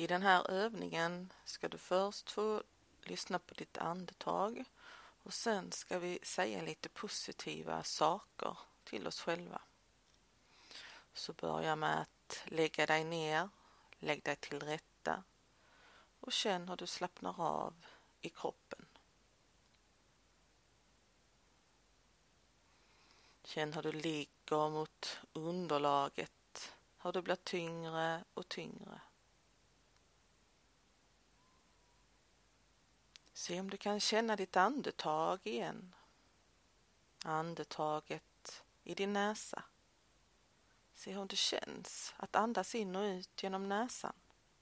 I den här övningen ska du först få lyssna på ditt andetag och sen ska vi säga lite positiva saker till oss själva. Så börja med att lägga dig ner, lägg dig till rätta och känn hur du slappnar av i kroppen. Känn hur du ligger mot underlaget, hur du blir tyngre och tyngre. Se om du kan känna ditt andetag igen. Andetaget i din näsa. Se hur det känns att andas in och ut genom näsan.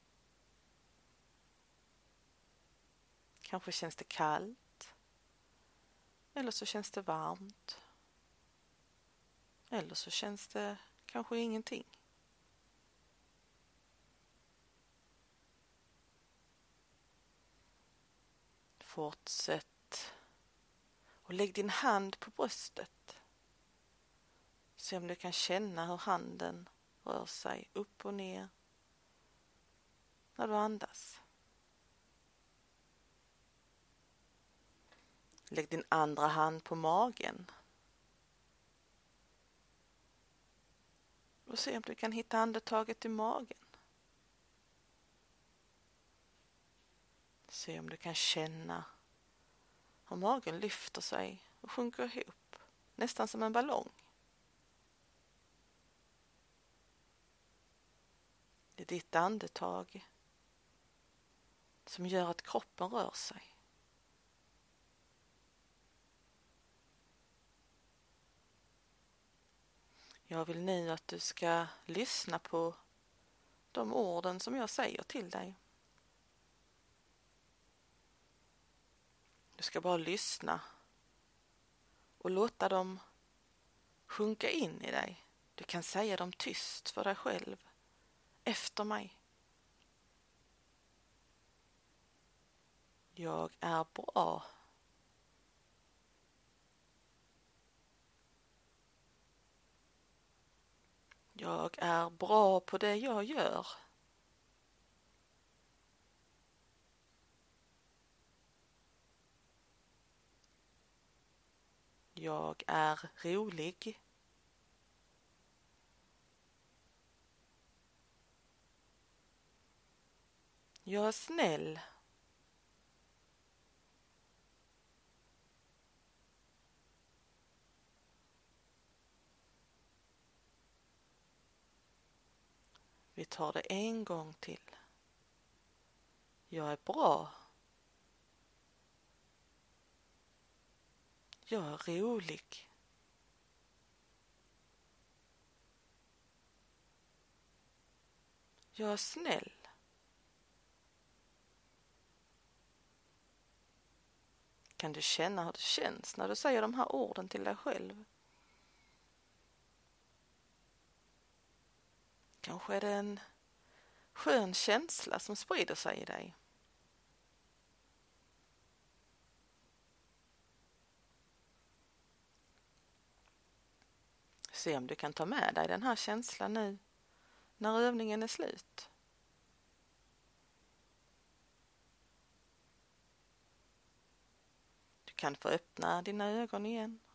Kanske känns det kallt. Eller så känns det varmt. Eller så känns det kanske ingenting. Fortsätt och lägg din hand på bröstet. Se om du kan känna hur handen rör sig upp och ner när du andas. Lägg din andra hand på magen. Och se om du kan hitta andetaget i magen. Se om du kan känna hur magen lyfter sig och sjunker ihop, nästan som en ballong. Det är ditt andetag som gör att kroppen rör sig. Jag vill nu att du ska lyssna på de orden som jag säger till dig. Du ska bara lyssna och låta dem sjunka in i dig. Du kan säga dem tyst för dig själv efter mig. Jag är bra. Jag är bra på det jag gör. Jag är rolig. Jag är snäll. Vi tar det en gång till. Jag är bra. Jag är rolig. Jag är snäll. Kan du känna hur det känns när du säger de här orden till dig själv? Kanske är det en skön känsla som sprider sig i dig. Se om du kan ta med dig den här känslan nu när övningen är slut. Du kan få öppna dina ögon igen.